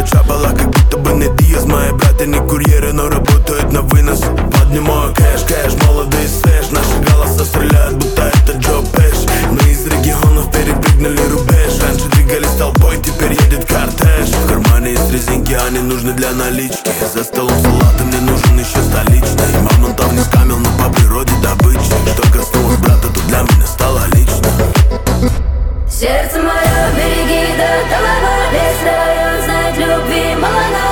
Чапала, как будто бы не Диас. Мои братья не курьеры, но работают на вынос. Поднимаю кэш, молодый свеж. Наши голоса стреляют, будто это Джо Пэш. Мы из регионов перепрыгнули рубеж. Раньше двигались толпой, теперь едет кортеж. В кармане есть резинки, они нужны для налички. За столом салаты, мне нужен еще столичный. Мамонтов не скамил, но по природе добычи. Что коснулось брата, то для меня стало лично. Сердце мое береги до толова, весь район знает любви молодая.